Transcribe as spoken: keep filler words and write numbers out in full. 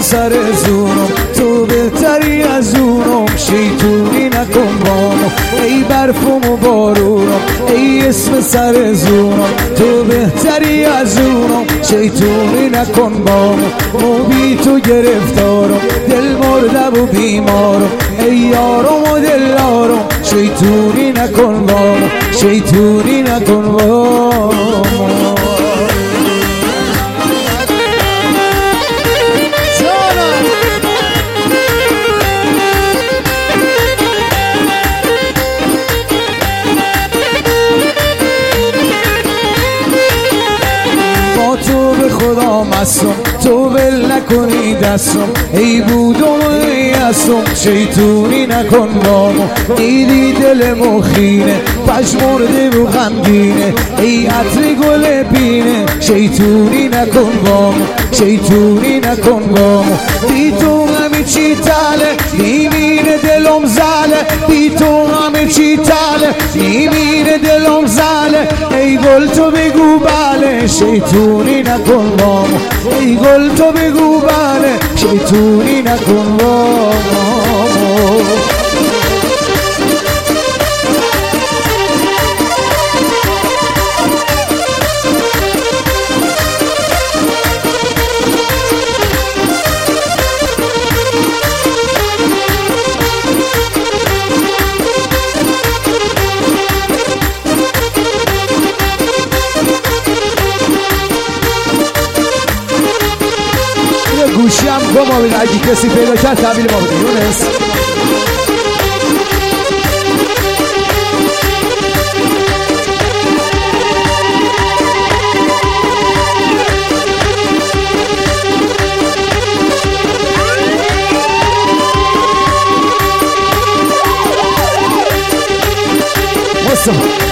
سر زونم، تو بهتری از اونم، شیطونی نکن بامو ای برفم و بارونم، ای اسم سر زونم، تو بهتری از اونم، شیطونی نکن بامو مو بی تو گرفتارم، دل مرده و بیمارم، ای یارم و دلارم، شیطونی نکن بامو، شیطونی نکن بامو. تو به خدا مستم، تو ول نکنی دستم، ای بودم و ای هستم، شیطونی نکن بامو، دیدی دلمو خینه پژمرده و غمگینه، ای عطر گل پینه، شیطونی نکن بامو، شیطونی نکن بامو، بی تو همه چی تله میمیره دلم زله، بی تو همه چی تله میمیره دلم زله، ای گل تو بگو بله، شیطونی نکن بامو، ای گل تو بگو بله، شیطونی نکن بامو. گوشی هم کن ما بید، اگه کسی پیدا کرد تحویل ما بده. یونس وصل